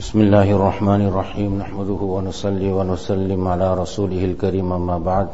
بسم الله الرحمن الرحيم نحمده ونصلي ونسلم على رسوله الكريم أما بعد.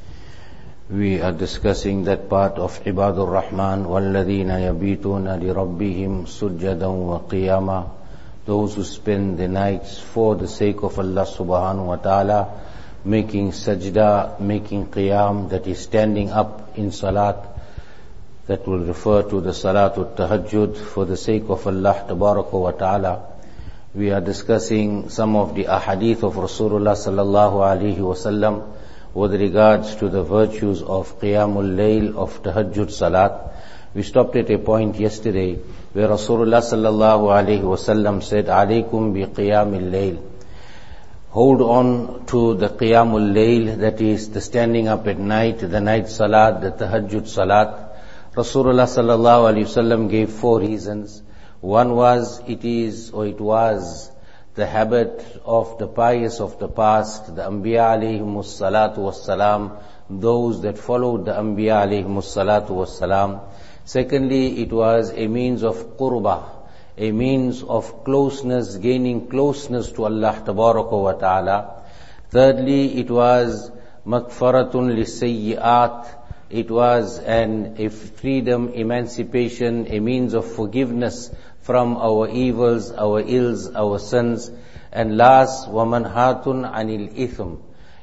We are discussing that part of Ibadur Rahman وَالَّذِينَ يَبِيتُونَ لِرَبِّهِمْ سُجَّدًا وَقِيَامًا, those who spend the nights for the sake of Allah subhanahu wa ta'ala, making sajda, making qiyam, that is standing up in salat. That will refer to the salatul tahajjud for the sake of Allah tabaraka wa ta'ala. We are discussing some of the ahadith of Rasulullah sallallahu alaihi wasallam with regards to the virtues of Qiyamul Layl, of Tahajjud Salat. We stopped at a point yesterday where Rasulullah sallallahu alaihi wasallam said, "Alaykum bi Qiyamil Layl." Hold on to the Qiyamul Layl, that is the standing up at night, the night Salat, the Tahajjud Salat. Rasulullah sallallahu alaihi wasallam gave 4 reasons. One was, it was the habit of the pious of the past, the Anbiya alayhimus salatu wassalam, those that followed the Anbiya alayhimus salatu wassalam. Secondly, it was a means of qurbah, a means of closeness, gaining closeness to Allah tabaraka wa ta'ala. Thirdly, it was maghfaratun lisayyi'at. It was a freedom, emancipation, a means of forgiveness from our evils, our ills, our sins. And last, وَمَنْهَاتٌ عَنِ الْإِثْمِ.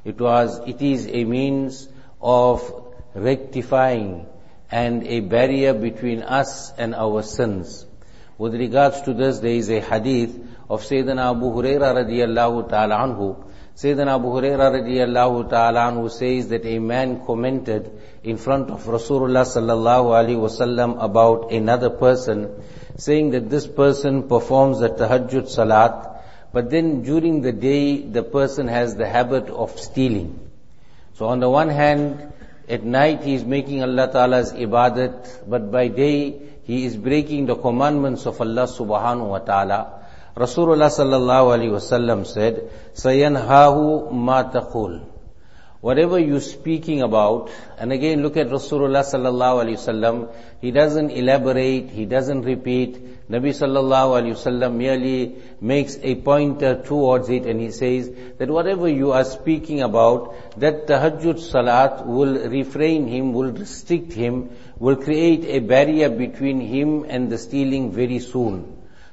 It is a means of rectifying and a barrier between us and our sins. With regards to this, there is a hadith of Sayyidina Abu Hurairah radiyallahu ta'ala anhu. Sayyidina Abu Hurairah radiyallahu ta'ala anhu says that a man commented in front of Rasulullah sallallahu alaihi wasallam about another person, saying that this person performs the tahajjud salat, but then during the day the person has the habit of stealing. So on the one hand, at night he is making Allah Ta'ala's ibadat, but by day he is breaking the commandments of Allah subhanahu wa ta'ala. Rasulullah sallallahu alaihi wasallam said, "Sayanhahu ma taqul." Whatever you're speaking about, and again look at Rasulullah sallallahu alaihi wasallam, he doesn't elaborate, he doesn't repeat. Nabi sallallahu alaihi wasallam merely makes a pointer towards it, and he says that whatever you are speaking about, that tahajjud salat will refrain him, will restrict him, will create a barrier between him and the stealing very soon.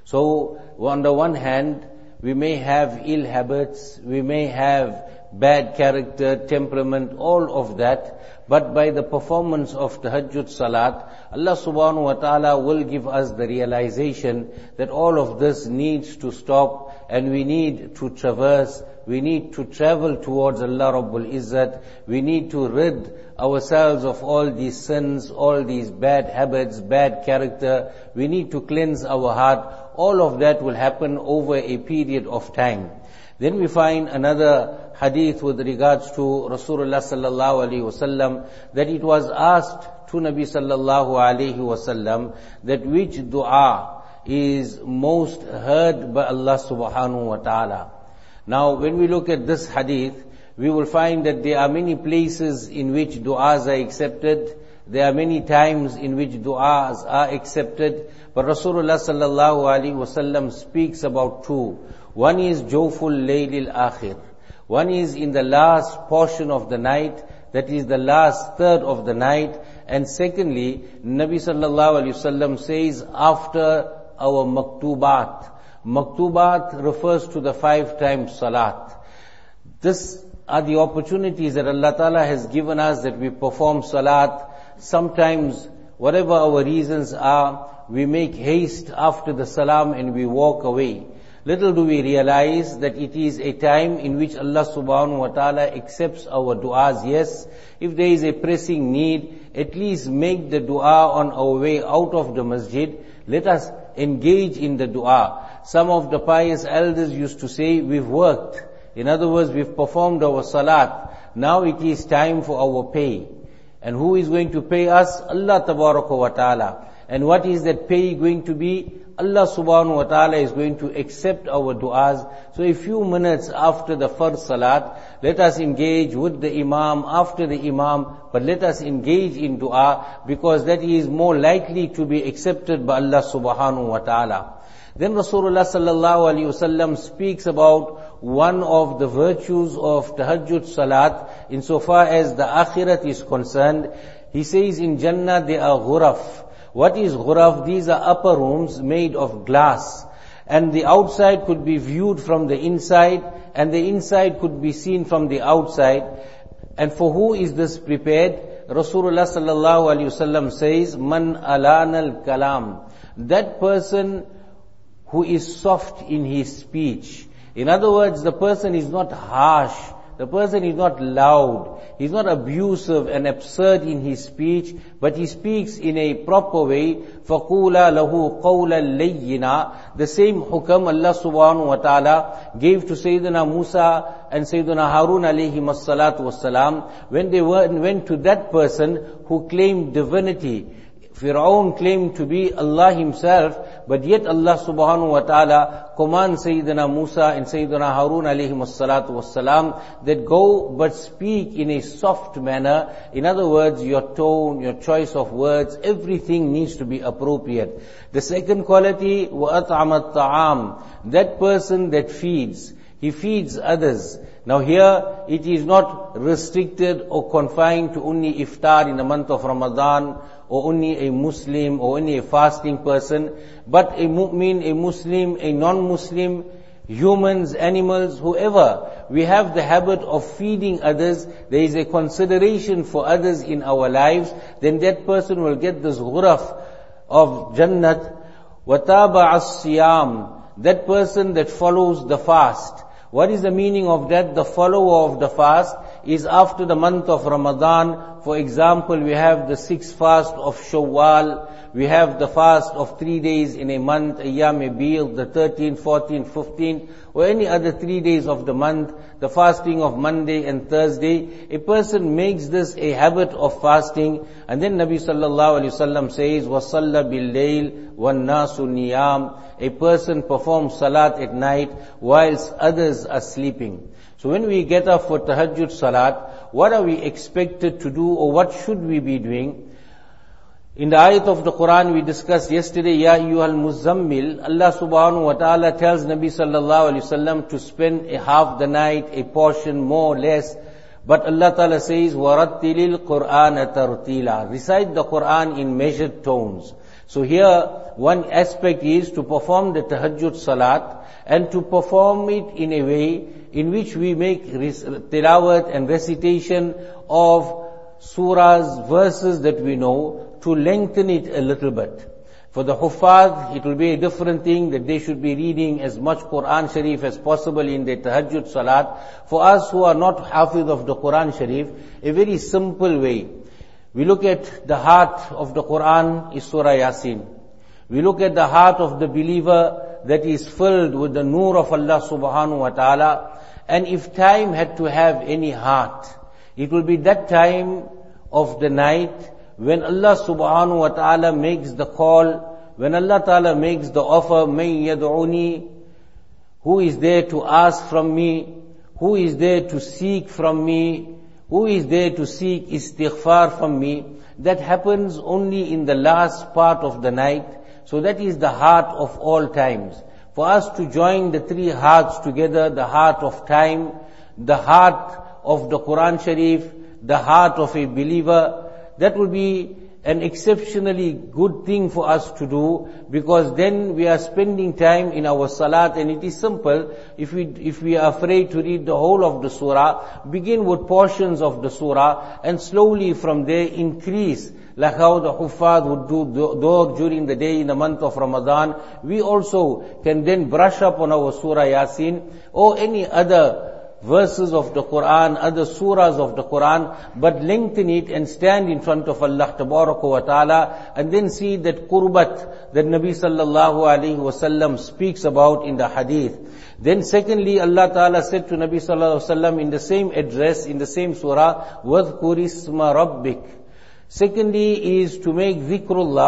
So on the one hand, we may have ill habits, we may have bad character, temperament, all of that, but by the performance of tahajjud salat, Allah subhanahu wa ta'ala will give us the realization that all of this needs to stop, and we need to traverse, we need to travel towards Allah Rabbul Izzat, we need to rid ourselves of all these sins, all these bad habits, bad character, we need to cleanse our heart. All of that will happen over a period of time. Then we find another hadith with regards to Rasulullah sallallahu alaihi wasallam, that it was asked to Nabi sallallahu alaihi wasallam that which dua is most heard by Allah subhanahu wa ta'ala. Now when we look at this hadith, we will find that there are many places in which du'as are accepted. There are many times in which du'as are accepted. But Rasulullah sallallahu alaihi wasallam speaks about 2. One is Jawful Laylil Akhir. One is in the last portion of the night, that is the last third of the night. And secondly, Nabi sallallahu alaihi wasallam says after our maktubat. Maktubat refers to the 5 times salat. This are the opportunities that Allah Ta'ala has given us, that we perform salat. Sometimes, whatever our reasons are, we make haste after the salam and we walk away. Little do we realize that it is a time in which Allah subhanahu wa ta'ala accepts our du'as. Yes, if there is a pressing need, at least make the du'a on our way out of the masjid. Let us engage in the du'a. Some of the pious elders used to say, we've worked. In other words, we've performed our salat. Now it is time for our pay. And who is going to pay us? Allah tabaraka wa ta'ala. And what is that pay going to be? Allah subhanahu wa ta'ala is going to accept our du'as. So a few minutes after the first salat, let us engage with the imam, after the imam, but let us engage in dua, because that is more likely to be accepted by Allah subhanahu wa ta'ala. Then Rasulullah sallallahu alaihi wasallam speaks about one of the virtues of tahajjud salat insofar as the akhirat is concerned. He says in Jannah there are ghuraf. What is ghuraf? These are upper rooms made of glass, and the outside could be viewed from the inside, and the inside could be seen from the outside. And for who is this prepared? Rasulullah sallallahu alaihi wasallam says, "Man alana al-kalam." That person who is soft in his speech. In other words, the person is not harsh, the person is not loud, he's not abusive and absurd in his speech, but he speaks in a proper way. فَقُولَا لَهُ قَوْلًا لَيِّنًا. The same hukam Allah subhanahu wa ta'ala gave to Sayyidina Musa and Sayyidina Harun alayhim as-salatu was-salam when they went to that person who claimed divinity. Fir'aun claimed to be Allah himself, but yet Allah subhanahu wa ta'ala commands Sayyidina Musa and Sayyidina Harun alayhim as-salatu was-salam that go but speak in a soft manner. In other words, your tone, your choice of words, everything needs to be appropriate. The second quality, وَأَطْعَمَ الطَّعَامِ. That person that feeds, he feeds others. Now here, it is not restricted or confined to only iftar in the month of Ramadan, or only a Muslim, or only a fasting person, but a mu'min, a Muslim, a non-Muslim, humans, animals, whoever. We have the habit of feeding others. There is a consideration for others in our lives. Then that person will get this ghuraf of Jannat. وَتَابَعَ الصِّيَامِ. That person that follows the fast. What is the meaning of that? The follower of the fast is after the month of Ramadan. For example, we have the 6th fast of Shawwal. We have the fast of 3 days in a month, Ayyam-e-Bid, the 13th, 14th, 15th, or any other 3 days of the month, the fasting of Monday and Thursday. A person makes this a habit of fasting, and then Nabi sallallahu alaihi wasallam says, وَصَلَّ بِاللَّيْلِ وَالنَّاسُ نِيَامٌ. A person performs salat at night whilst others are sleeping. So when we get up for tahajjud salat, what are we expected to do, or what should we be doing? In the ayat of the Quran we discussed yesterday, Ya ayyuhal muzammil, Allah subhanahu wa ta'ala tells Nabi sallallahu alaihi wasallam to spend a half the night, a portion more or less. But Allah ta'ala says, وَرَتِّلِ الْقُرْآنَ تَرْتِيلًا. Recite the Quran in measured tones. So here, one aspect is to perform the tahajjud salat, and to perform it in a way in which we make tilawat and recitation of surahs, verses that we know, to lengthen it a little bit. For the huffaz, it will be a different thing, that they should be reading as much Quran Sharif as possible in their tahajjud salat. For us who are not hafiz of the Quran Sharif, a very simple way. We look at the heart of the Quran is Surah Yasin. We look at the heart of the believer that is filled with the nur of Allah subhanahu wa ta'ala. And if time had to have any heart, it will be that time of the night when Allah subhanahu wa ta'ala makes the call, when Allah ta'ala makes the offer, مَن يَدْعُنِي, who is there to ask from me, who is there to seek from me, who is there to seek istighfar from me. That happens only in the last part of the night. So that is the heart of all times. For us to join the three hearts together, the heart of time, the heart of the Quran Sharif, the heart of a believer, that will be an exceptionally good thing for us to do, because then we are spending time in our salat, and it is simple. If we are afraid to read the whole of the surah, begin with portions of the surah, and slowly from there increase, like how the huffaz would do during the day in the month of Ramadan. We also can then brush up on our Surah Yasin, or any other verses of the Quran, other surahs of the Quran, but lengthen it and stand in front of Allah Tabaraka wa Ta'ala, and then see that qurbat that Nabi sallallahu alaihi wasallam speaks about in the hadith. Then secondly, Allah Ta'ala said to Nabi sallallahu alaihi wasallam in the same address, in the same surah, وَذْكُرِ اسْمَ رَبِّكَ. Secondly is to make dhikrullah.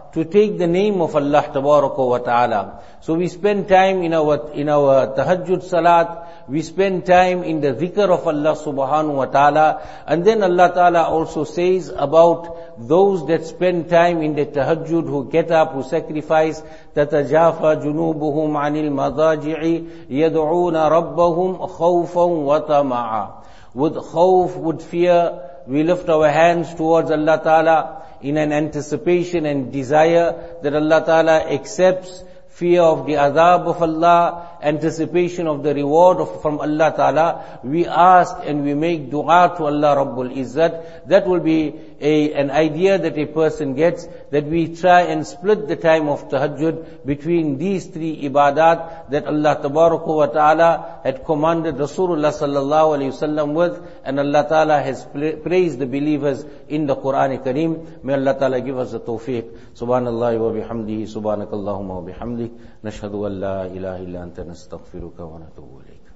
to take the name of Allah Tabaraka wa Ta'ala. So we spend time in our tahajjud salat, we spend time in the dhikr of Allah Subhanahu wa Ta'ala, and then Allah Ta'ala also says about those that spend time in the tahajjud, who get up, who sacrifice, تَتَجَافَى جُنُوبُهُمْ عَنِ الْمَضَاجِعِ يَدْعُونَ رَبَّهُمْ خَوْفًا وَطَمَعًا. With khawf, with fear, we lift our hands towards Allah Ta'ala in an anticipation and desire that Allah Ta'ala accepts, fear of the adhab of Allah, anticipation of the reward from Allah Ta'ala. We ask and we make dua to Allah Rabbul Izzat. That will be an idea that a person gets, that we try and split the time of tahajjud between these three ibadat that Allah Tabaraka wa Ta'ala had commanded Rasulullah Sallallahu Alaihi Wasallam with, and Allah Ta'ala has praised the believers in the Quran Kareem. May Allah Ta'ala give us the tawfiq. Subhanallah wa bihamdihi, subhanakallahumma wa bihamdik, nashhadu an la ilaha illa anta nastaghfiruka wa natubu ilayk.